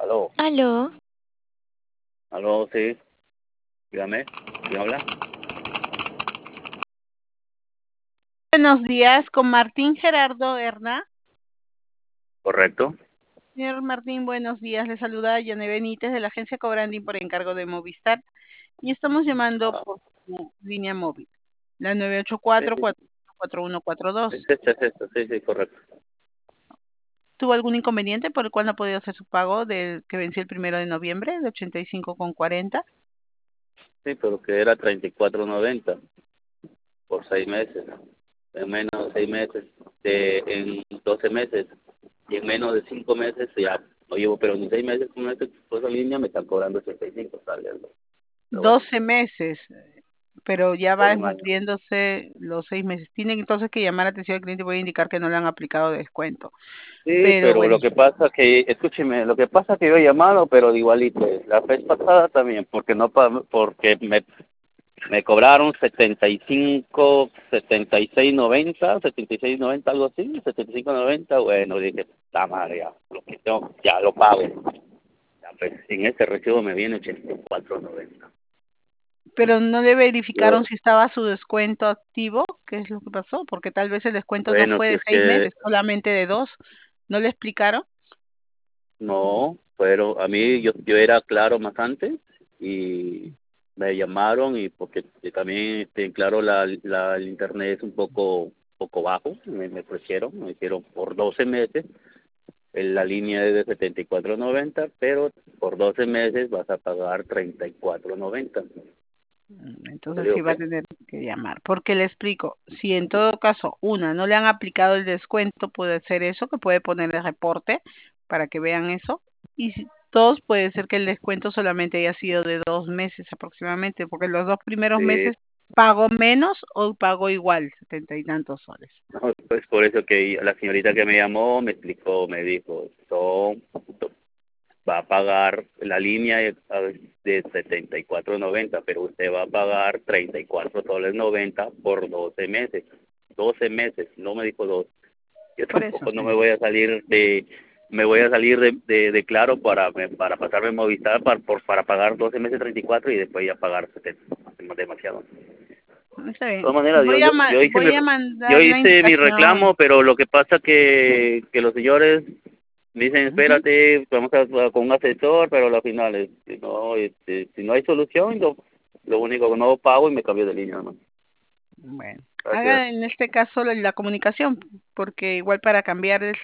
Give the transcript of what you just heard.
Aló, Aló, aló, sí, dígame, ¿quién habla? Buenos días, con Martín Gerardo Herná. ¿Correcto? Señor Martín, buenos días. Le saluda Yane Benítez de la agencia Cobranding por encargo de Movistar y estamos llamando Ah, por su línea móvil, la sí, sí, 984-4142. es esto, sí, sí, correcto. ¿Tuvo algún inconveniente por el cual no ha podido hacer su pago del que venció el 1 de noviembre de 85,40? Sí, pero que era 34.90 por 6 meses, en menos de 6 meses, en 12 meses, y en menos de 5 meses ya no llevo, pero ni 6 meses con esta cosa línea me están cobrando 85, ¿sabes? Pero bueno, 12 meses, pero ya por va un año. cumpliéndose los 6 meses. Tienen entonces que llamar atención al cliente, voy a indicar que no le han aplicado descuento. Sí, Pero pero bueno, lo que pasa que, escúcheme, lo que pasa que yo he llamado, pero de igualito, la vez pasada también, porque no, porque me cobraron 75, 76.90, 76.90, algo así, 75.90. Bueno, dije, está madre, ya, lo que tengo, ya lo pago. Ya, pues, en ese recibo me viene 84.90. pero no le verificaron Yo, si estaba su descuento activo, ¿qué es lo que pasó? Porque tal vez el descuento no bueno, fue si de es seis que meses, solamente de 2. ¿No le explicaron? no, pero a mí yo era claro más antes y me llamaron y porque también, claro, el internet es un poco bajo, me ofrecieron, me hicieron por 12 meses. La línea es de 74.90, pero por 12 meses vas a pagar 34.90. Te Entonces sí digo va a que tener que llamar. Porque le explico, si en todo caso, una, no le han aplicado el descuento, puede ser eso, que puede poner el reporte para que vean eso. Y si, dos, puede ser que el descuento solamente haya sido de 2 meses aproximadamente, porque los dos primeros sí, meses pagó menos o pagó igual, 70 y tantos soles. no, pues por eso que la señorita que me llamó me explicó, me dijo, va a pagar la línea de 74.90, pero usted va a pagar 34.90 por 12 meses. 12 meses, no me dijo dos. Yo Por eso, tampoco no señor. me voy a salir de claro para pasarme Movistar para pagar 12 meses 34 y después ya pagar 70, demasiado. Está De bien. todas maneras, Voy a yo mandar la hice mi indicación. reclamo, pero lo que pasa que los señores dicen, Ujú. espérate, vamos con un asesor, pero al final, no, si no hay solución, yo lo único que no pago y me cambio de línea, ¿no? Bueno, Gracias. haga en este caso la comunicación, porque igual para cambiar el